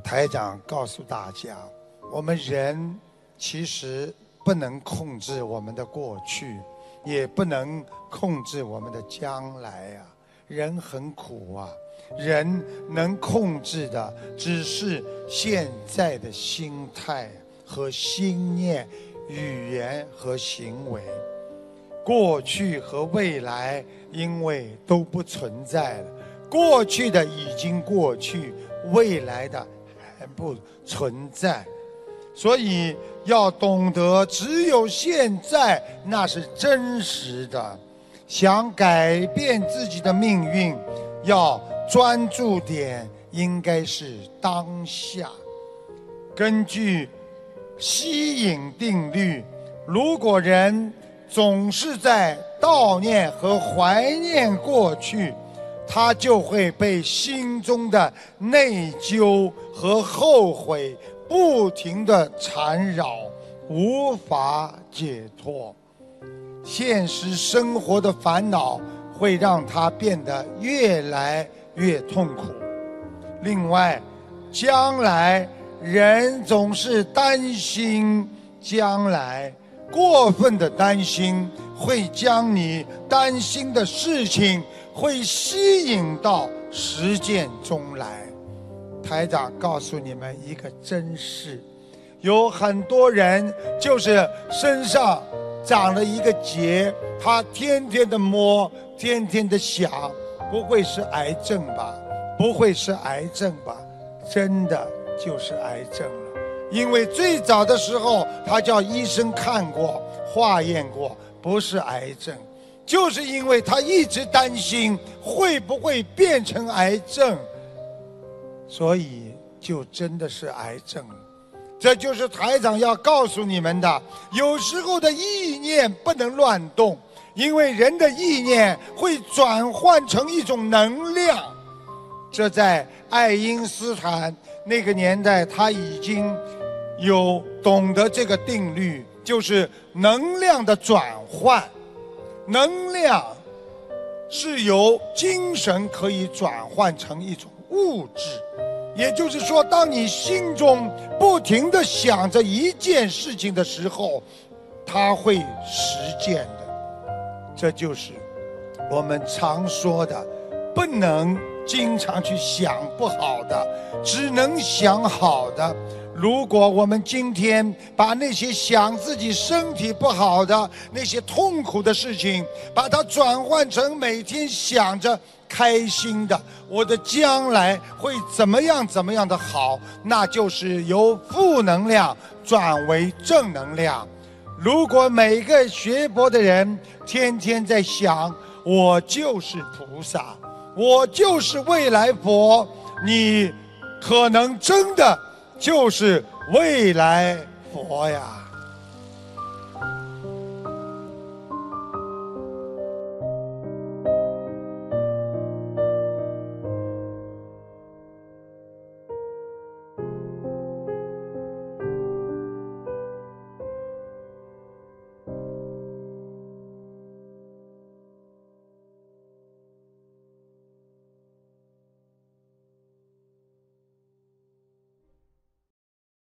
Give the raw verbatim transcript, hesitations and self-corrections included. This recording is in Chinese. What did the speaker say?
台长告诉大家，我们人其实不能控制我们的过去，也不能控制我们的将来啊。人很苦啊，人能控制的只是现在的心态和心念、语言和行为。过去和未来因为都不存在了，过去的已经过去，未来的还不存在，所以要懂得只有现在那是真实的。想改变自己的命运，要专注点应该是当下。根据吸引定律，如果人总是在悼念和怀念过去，他就会被心中的内疚和后悔不停地缠绕，无法解脱。现实生活的烦恼会让他变得越来越痛苦。另外，将来人总是担心将来，过分的担心会将你担心的事情会吸引到实践中来。台长告诉你们一个真事，有很多人就是身上长了一个结，他天天的摸，天天的想，不会是癌症吧？不会是癌症吧？真的就是癌症了。因为最早的时候他叫医生看过化验过，不是癌症，就是因为他一直担心会不会变成癌症，所以就真的是癌症了。这就是台长要告诉你们的，有时候的意念不能乱动，因为人的意念会转换成一种能量。这在爱因斯坦那个年代，他已经有懂得这个定律，就是能量的转换。能量是由精神可以转换成一种物质，也就是说，当你心中不停地想着一件事情的时候，它会实践的。这就是我们常说的，不能经常去想不好的，只能想好的。如果我们今天把那些想自己身体不好的那些痛苦的事情，把它转换成每天想着开心的，我的将来会怎么样怎么样的好，那就是由负能量转为正能量。如果每个学佛的人天天在想我就是菩萨，我就是未来佛，你可能真的就是未来佛呀。